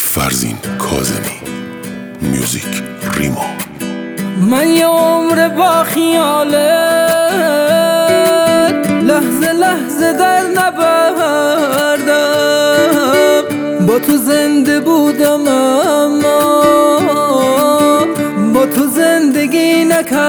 فرزین کاظمی. میوزیک ریما. من یه عمر با خیالت لحظه لحظه در نبردم، با تو زنده بودم اما با تو زندگی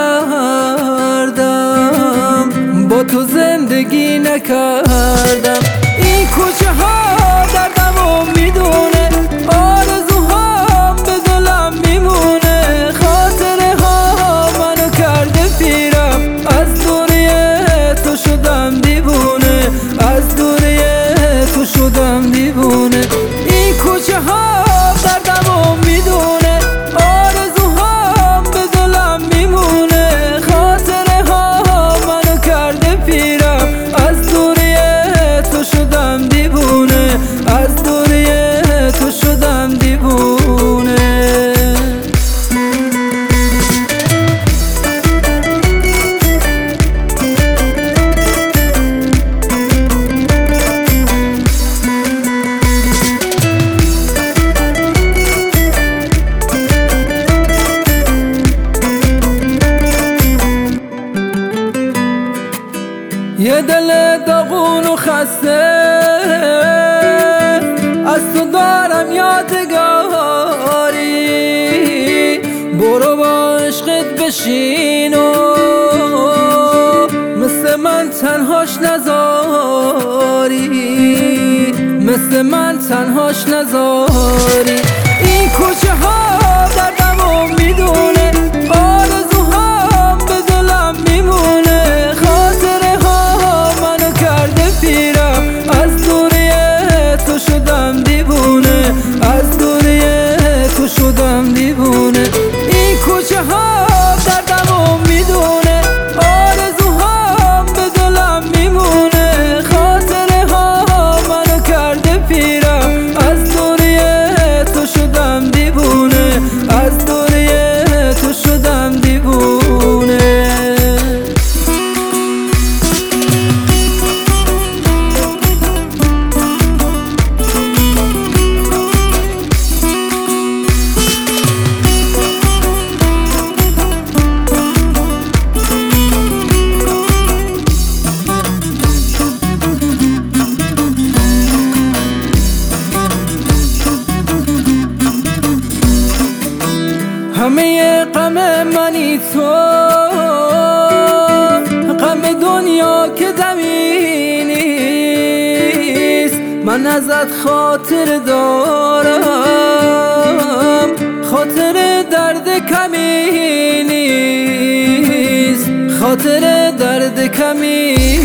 نکردم، با تو زندگی نکردم. این کوچه ها دردمو میدونه، آرزوهام به دلم میمونه، خاطره ها منو کرده پیرم، از دوری تو شدم دیوونه، از دوری تو شدم دیوونه. این کوچه ها دردمو میدونه، آرزوهام به دلم میمونه، خاطره ها منو کرده پیرم، از دوری تو شدم دیوونه، از دوری تو شدم دیوونه. یه دل داغون و خسته از تو دارم یادگاری، برو با عشقت بشین و مثل من تنهاش نذاری، مثل من تنهاش نذاری. این کوچه ها دردمو میدونه، آرزوهام به دلم میمونه، خاطره ها منو کرده پیرم، از دوری تو شدم دیوونه، از دوری تو شدم دیوونه. این کوچه ها دردمو میدونه، آرزوهام به دلم میمونه، خاطره ها منو کرده پیرم، از دوری تو شدم دیوونه، از دوری تو شدم دیوونه. همه غم منی تو، غم دنیا که دمی نیست، من ازت خاطر دارم، خاطر درد کمی نیست، خاطر درد کمی